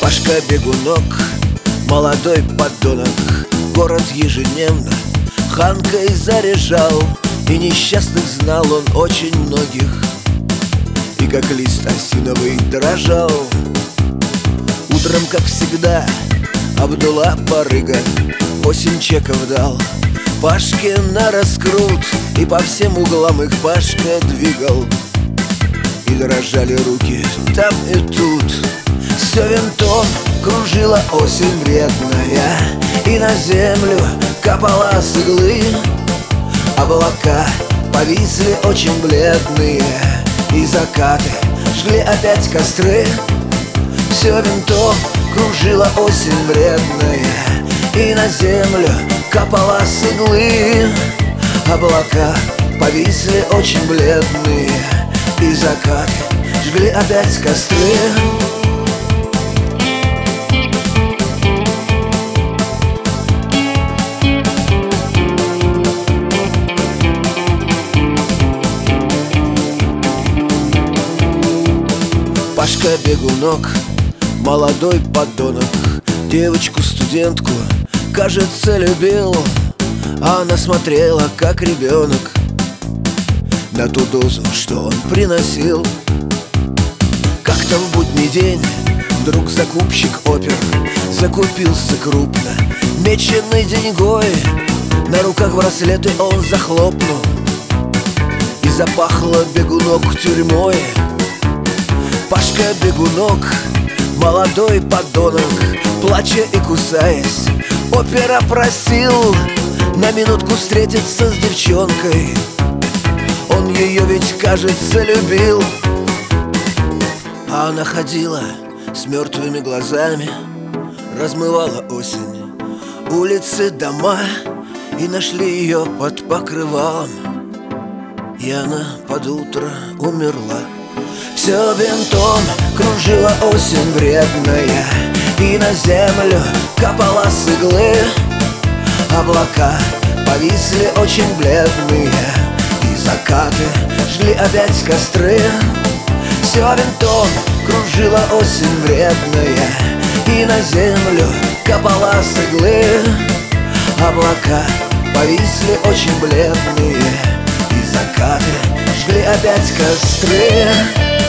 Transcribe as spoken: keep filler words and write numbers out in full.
Пашка-бегунок, молодой подонок, город ежедневно ханкой заряжал, и несчастных знал он очень многих, и как лист осиновый дрожал. Утром, как всегда, Абдулла барыга восемь чеков дал Пашке на раскрут, и по всем углам их Пашка двигал. И дрожали руки там и тут, все винтом кружила осень вредная, и на землю капала с иглы. Облака повисли очень бледные, и закаты жгли опять костры. Все винтом кружила осень вредная, и на землю капала с иглы. Облака повисли очень бледные, и закаты жгли опять костры. Пашка-бегунок, молодой подонок, девочку-студентку, кажется, любил. А она смотрела, как ребенок, на ту дозу, что он приносил. Как-то в будний день вдруг закупщик опер закупился крупно меченой деньгой. На руках браслеты он захлопнул, и запахло бегунок тюрьмой. Пашка-бегунок, молодой подонок, плача и кусаясь, опера просил на минутку встретиться с девчонкой. Он ее ведь, кажется, любил. А она ходила с мертвыми глазами, размывала осень улицы, дома, и нашли ее под покрывалом, и она под утро умерла. Все винтом кружила осень вредная, и на землю капала с иглы. Облака повисли очень бледные, и закаты жгли опять костры. Все винтом кружила осень вредная, и на землю капала с иглы. Облака повисли очень бледные, и закаты жгли опять костры.